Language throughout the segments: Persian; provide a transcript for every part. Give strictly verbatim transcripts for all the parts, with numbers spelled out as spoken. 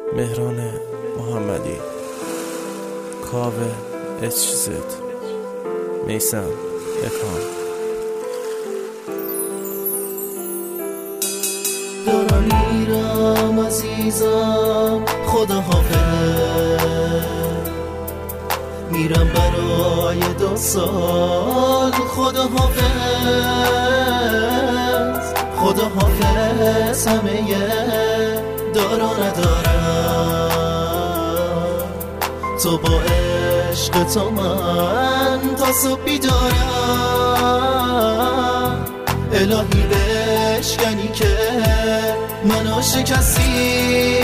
مهران محمدی، کاوه اچ زد، میثم اکان. دارم میرم عزیزم، خدا حافظ. میرم برای دو سال، خدا حافظ. خدا حافظ همه دارا ندارم. تو با عشق تو من تا صبح بیدارم. الهی بشکنی که منو شکستی،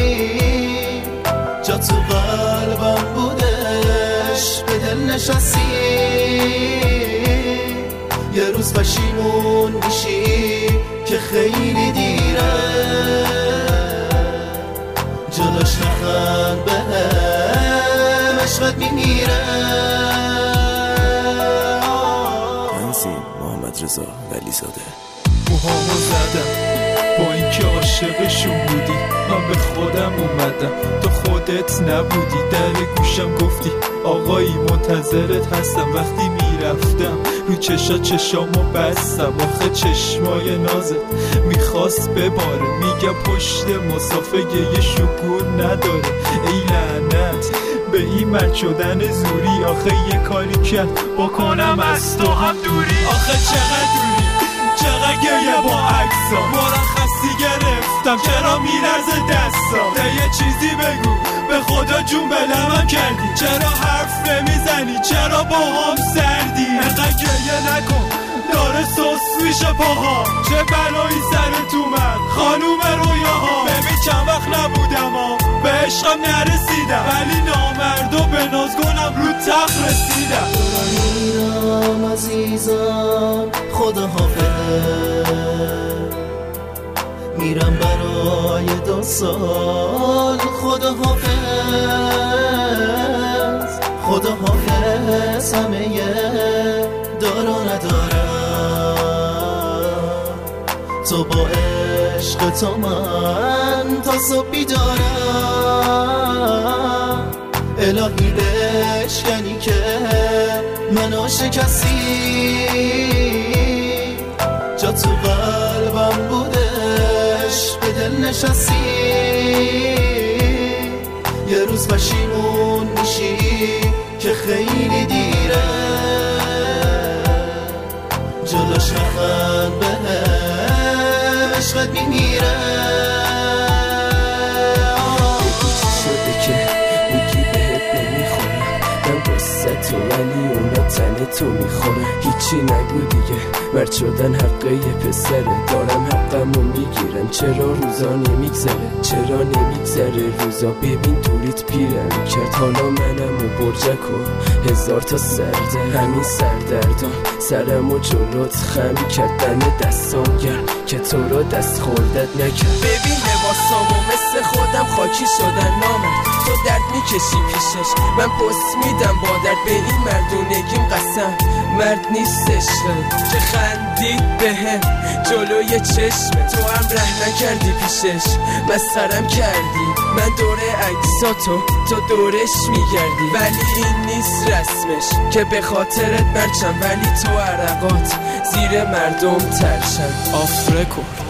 جا تو قلبم بودش به دل نشستی. یه روز پشیمون میشی که خیلی دیره، جلوش نخند بهم عشقت میمیره. تنظیم محمد رضا ولیزاده. موهامو زدم با اینکه عاشقشون بودی، من به خودم اومدم تو خودت نبودی. در گوشم گفتی آقایی منتظرت هستم. وقتی میرفتم رو چشا چشامو بستم، آخه چشمای نازت میخواست بباره. میگم پشت مسافه یه شکور نداره. ای لعنت به این مرد شدن زوری، آخه یه کاری کرد بکنم از تو هم دوری. آخه چقدر دوری، چقدر گریه با عکسا، مرخصی گرفتم چرا میلرزه دستام. ده یه چیزی بگو به خدا جون به لبم کردی، چرا حرف نمیزنی، چرا با هم سردی. انقدر گریه نکن داره سوس میشه پاها، چه بلایی سرت اومد خانوم رویاها. ببین چند وقت نبودم ها به عشقم نرسیدم، ولی نامرد و به ناز گلم رو تخت رسیدم. میرم عزیزم، خدا حافظ. میرم برای دو سال، خدا حافظ. خدا حافظ همه دارا ندارم. تو با عشق تو من تا صبح بیدارم. الهی بشکنی که منو شکستی، جا تو قلبم بودش به دل نشستی. یه روز پشیمون میشی که خیلی دیره، جلوش نخند بهم عشقت میمیره. شده که میگی بهت نمیخورم، من قصه تو ولی اونا تن تو میخورم. هیچی نگو دیگه، مرد شدن حقه یه پسره، دارم حقمو میگیرم. چرا روزا نمیگذره، چرا نمیگذره روزا. ببین دوریت پیرم کرد، حالا منم و برجک و هزار تا سرده. همین سردردم سرمو جلوت خم کرد، دم دستام گرم که تو رو دست خوردت نکرد. ببین لباسامو مثل خودم خاکی شدن نامرد، تو درد میکشی پیشش من پس میدم با درد. به این مردونگیم قسم مرد نیست عشقت، که خندید بهم جلوی چشم تو هم ره نکردی پیشش مسخرم کردی. من دوره عکساتو تو دورش میگردی، ولی این نیست رسمش که به خاطرت برچم، ولی تو عرقات زیر مردم ترشن. آفرکو